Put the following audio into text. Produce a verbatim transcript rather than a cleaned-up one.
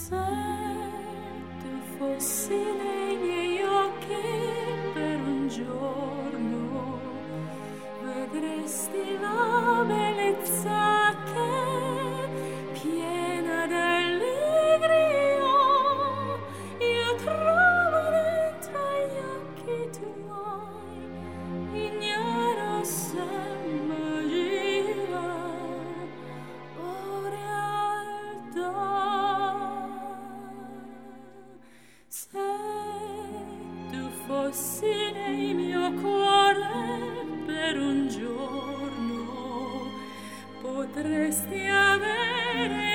Se tu fossi nei miei occhi per un giorno, vedresti la bellezza che, piena d'allegria, io trovo dentro gli occhi tuoi, ignaro se magia o realtà. Se tu fossi nel mio cuore per un giorno, potresti avere